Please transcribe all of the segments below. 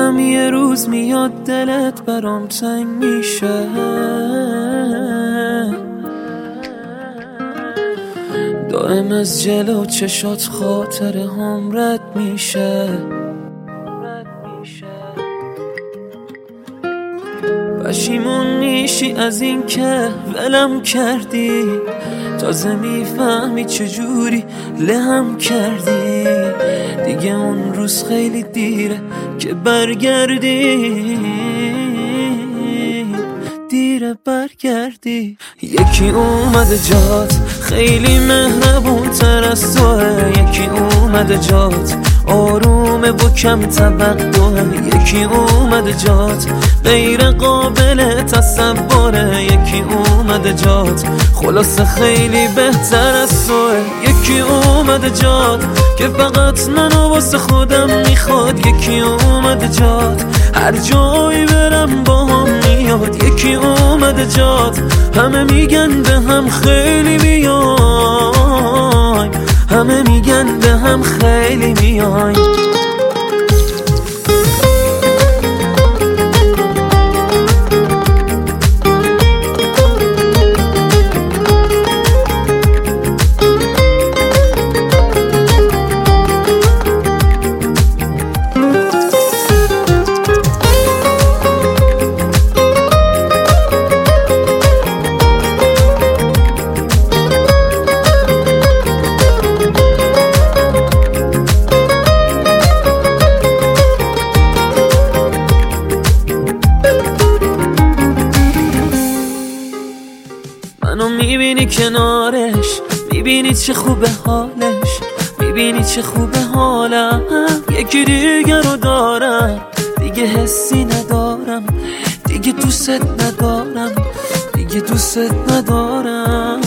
میدونم یه روز میاد دلت برام تنگ میشه، دائم از جلو چشات خاطره هم رد میشه. پشیمون میشی از این که ولم کردی، تازه میفهمی چجوری لهم کردی. دیگه اون روز خیلی دیره که برگردی، دیره برگردی. یکی اومده جات خیلی مهربون تر از توه، یکی اومده جات آرومه و کم توقعه، یکی اومده جات غیر قابل تصوره، یکی اومده جات خلاصه خیلی بهتر از توه. یکی اومده جات که فقط منو واسه خودم میخواد، یکی اومده جات هر جایی برم با هم میاد، یکی اومده جات همه میگن به هم خیلی میای، همه میگن به هم خیلی میای. منو میبینی کنارش، میبینی چه خوبه حالش، میبینی چه خوبه حالم. یکی دیگه رو دارم، دیگه حسی ندارم، دیگه دوست ندارم، دیگه دوست ندارم.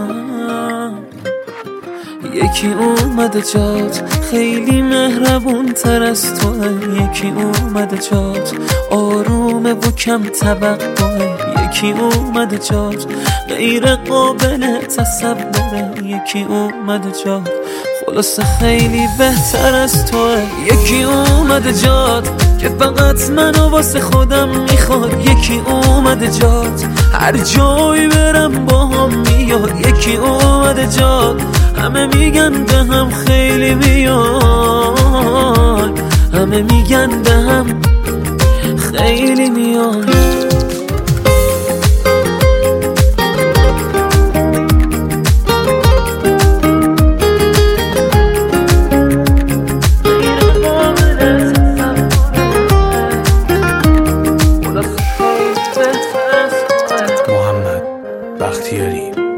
یکی اومده جات خیلی مهربون تر از توه، یکی اومده جات آرومه و کم توقعه، یکی اومده جات غیر قابل تصوره، یکی اومده جات خلاصه خیلی بهتر از توه. یکی اومده جات که فقط منو واسه خودم میخواد، یکی اومده جات هر جایی برم با هم میاد، یکی اومده جات همه میگن به هم خیلی میای، همه میگن به هم خیلی میای. محمد بختیاری.